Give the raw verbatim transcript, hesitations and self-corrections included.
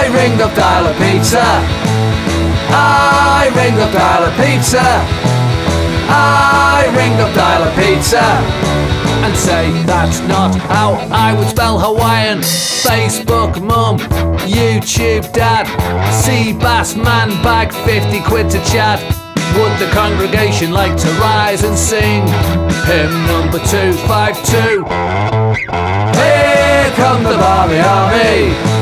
I ring up Dial-up Pizza. I ring up Dial-up Pizza. I ring up Dial-up Pizza and say that's not how I would spell Hawaiian. Facebook mum, YouTube dad, sea bass man bag, fifty quid to chat. Would the congregation like to rise and sing hymn number two five two? Here come the Barley Army.